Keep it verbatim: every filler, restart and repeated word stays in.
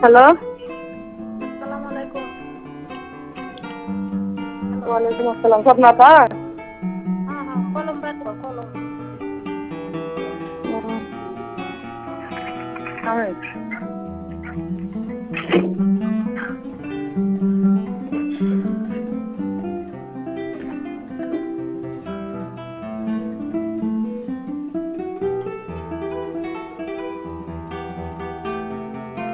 Hello. আসসালামু আলাইকুম। Hello. ওয়ালাইকুম আসসালাম। স্বপ্না আপা? হ্যাঁ, হ্যাঁ, কলম বের কর, কলম। হুম।